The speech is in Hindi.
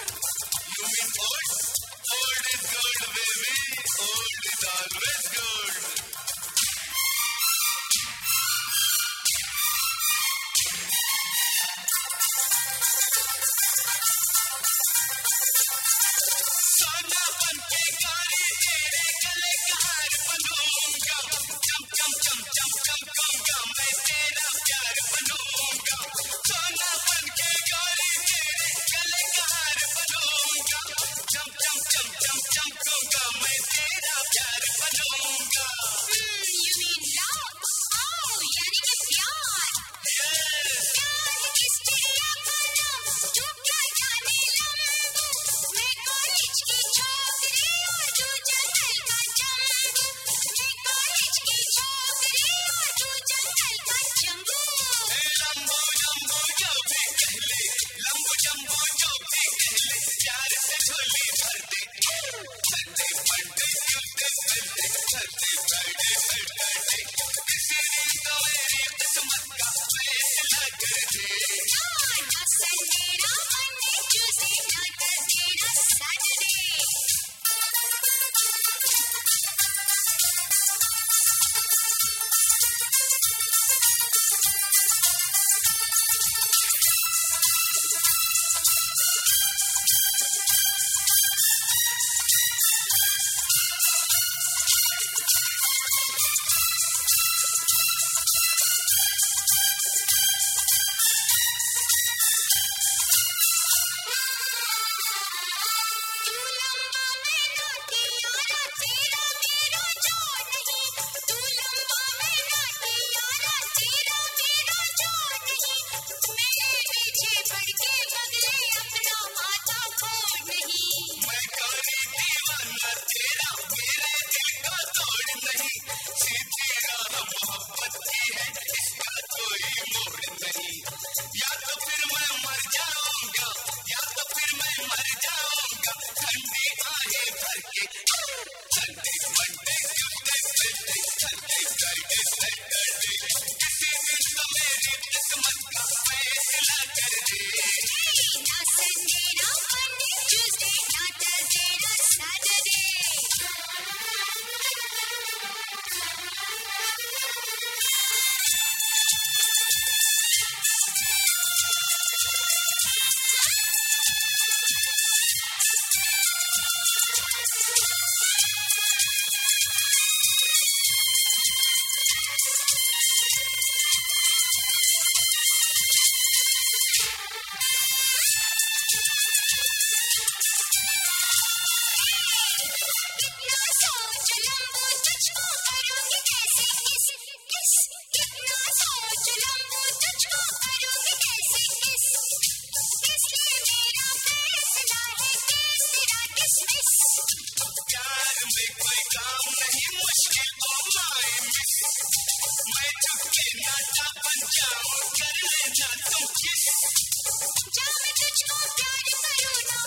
You mean old? Old is gold, baby. Old is always gold. सोना बन के गाड़ी तेरे गले का हार बनूंगा, चम चम चम चम चमकूंगा, मैं तेरा प्यार बनूंगा। सोना बन के गाड़ी तेरे गले का हार बनूंगा, चम चम चम चम चमकूंगा, मैं तेरा प्यार बनूंगा। You mean love? Oh, यानी कि प्यार। Yes. प्यार किसके आका नाम, तू क्या जाने लम्बू, मैं कॉलेज की छोकरी और तू जंगल का चंबू, मैं कॉलेज की छोकरी और तू जंगल का चंबू। लंबो जंबो जो भी कहले, लंबो जंबो जो भी कहले, प्यार से झोली भर दे। Sunday Monday Tuesday Wednesday Thursday Friday Saturday, किसी दिन तो मेरी किस्मत का फैसला कर दे। ना संडे ना मंडे ट्यूसडे ना थर्सडे ना सैटरडे। तू लंबा मैं नाटियारा, तेरा मेरा जोड़ नहीं, तू लंबा मैं नाटियारा, तेरा मेरा जोड़ नहीं, मेरे पीछे पड़ के बगले अपना माथा फोड़ नहीं। मैं काली दीवाना तेरा, मेरे दिल का तोड़ नहीं, सीधी राह मोहब्बत की है, इसका कोई मोड़ नहीं। या तो फिर मैं मर जाऊंगा, या तो फिर मैं मर जाऊंगा, ठंडी आहें भर के। Sunday Monday Tuesday Wednesday Thursday Friday Saturday, किसी दिन तो मेरी किस्मत का फैसला कर दे। ना संडे ना मंडे ट्यूसडे ना थर्सडे ना सैटरडे। कितना सोच लंबू तुझको करूँगी कैसे किस किस, कितना सोच लंबू तुझको करूँगी कैसे किस, इसलिए मेरा फैसला है किस तेरा किसमिस। प्यार में कोई काम नहीं मुश्किल, ओ माय मिस, मैं चुपके नाचा बन जाऊं, कर लेना तुम किस। जा मैं तुझको प्यार करूँ ना